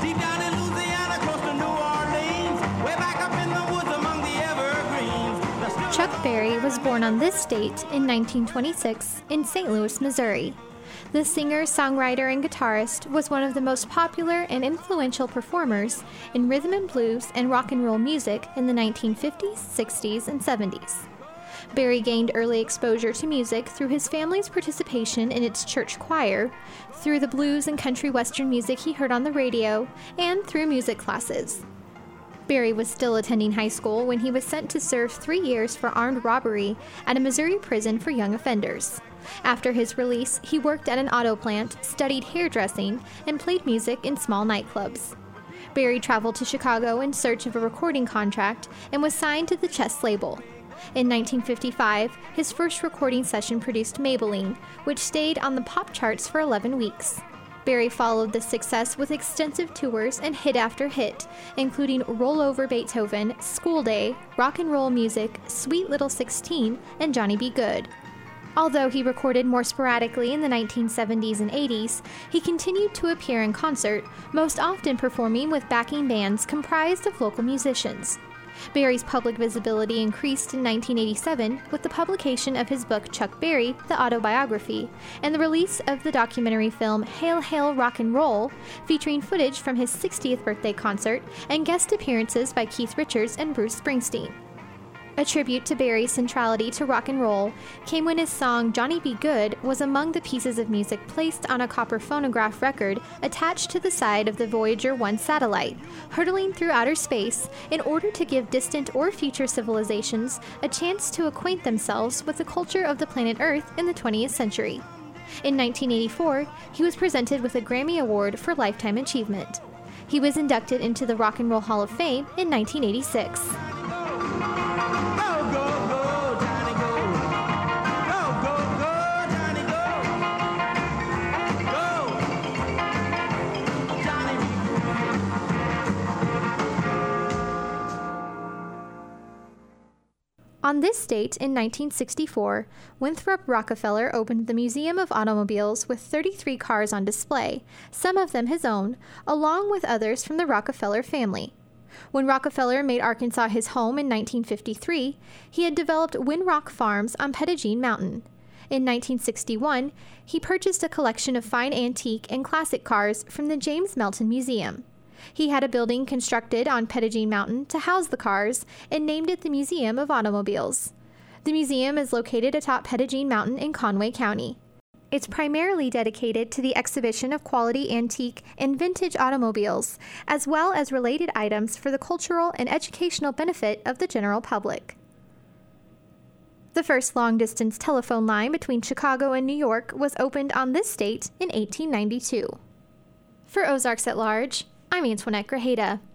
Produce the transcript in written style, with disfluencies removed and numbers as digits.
Deep down in Louisiana, close to New Orleans, way back up in the woods among the evergreens. Chuck Berry was born on this date in 1926 in St. Louis, Missouri. The singer, songwriter, and guitarist was one of the most popular and influential performers in rhythm and blues and rock and roll music in the 1950s, 60s, and 70s. Berry gained early exposure to music through his family's participation in its church choir, through the blues and country western music he heard on the radio, and through music classes. Berry was still attending high school when he was sent to serve 3 years for armed robbery at a Missouri prison for young offenders. After his release, he worked at an auto plant, studied hairdressing, and played music in small nightclubs. Berry traveled to Chicago in search of a recording contract and was signed to the Chess label. In 1955, his first recording session produced Maybelline, which stayed on the pop charts for 11 weeks. Berry followed this success with extensive tours and hit after hit, including Roll Over Beethoven, School Day, Rock and Roll Music, Sweet Little 16, and Johnny B. Goode. Although he recorded more sporadically in the 1970s and 80s, he continued to appear in concert, most often performing with backing bands comprised of local musicians. Berry's public visibility increased in 1987 with the publication of his book Chuck Berry, The Autobiography, and the release of the documentary film Hail, Hail, Rock and Roll, featuring footage from his 60th birthday concert and guest appearances by Keith Richards and Bruce Springsteen. A tribute to Berry's centrality to rock and roll came when his song Johnny B. Goode was among the pieces of music placed on a copper phonograph record attached to the side of the Voyager 1 satellite, hurtling through outer space in order to give distant or future civilizations a chance to acquaint themselves with the culture of the planet Earth in the 20th century. In 1984, he was presented with a Grammy Award for Lifetime Achievement. He was inducted into the Rock and Roll Hall of Fame in 1986. On this date in 1964, Winthrop Rockefeller opened the Museum of Automobiles with 33 cars on display, some of them his own, along with others from the Rockefeller family. When Rockefeller made Arkansas his home in 1953, he had developed Winrock Farms on Pettigene Mountain. In 1961, he purchased a collection of fine antique and classic cars from the James Melton Museum. He had a building constructed on Pettigene Mountain to house the cars and named it the Museum of Automobiles. The museum is located atop Pettigene Mountain in Conway County. It's primarily dedicated to the exhibition of quality antique and vintage automobiles, as well as related items for the cultural and educational benefit of the general public. The first long-distance telephone line between Chicago and New York was opened on this date in 1892. For Ozarks at Large, I'm Antoinette Grajeda.